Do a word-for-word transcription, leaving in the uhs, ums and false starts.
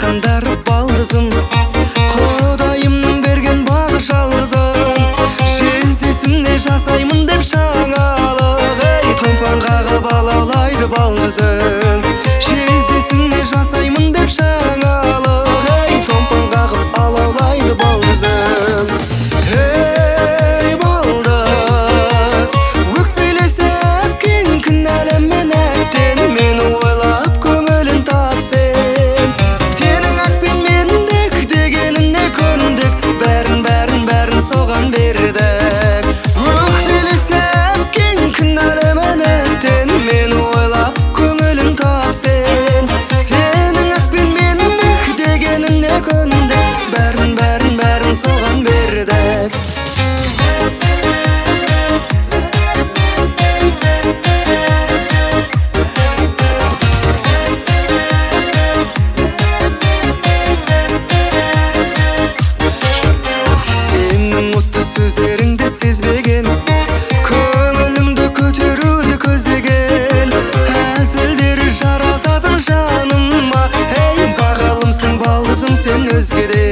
жақындарып балдызым, Құдайымның берген бағы жалғызым. Жездесінде жасаймын деп шаңалық, ей томпан қағып алаулайды балжызым. Жездесінде жасаймын деп шаңалық, ей томпан қағып алаулайды балжызым. Ей балдыз, өкпелесіп кең кінәлімен әттен, мені ойлап көңілін тапсен. Сенің ақпен мендік дегеніне көндік, бәрін бәрін бәрін соған бердік. Өкпелесіп кең кінәлімен әттен, мені ойлап көңілін тапсен. Сенің ақпен мендік дегеніне көндік, бәрін бәрін бәрін соған бердік. Сенің мұтты сөздеріңді сезбеген, көңілімді көтеруді көздеген, әзілдері жарасатын жаныма. Ей бағалымсың балдызым сен өзгеде,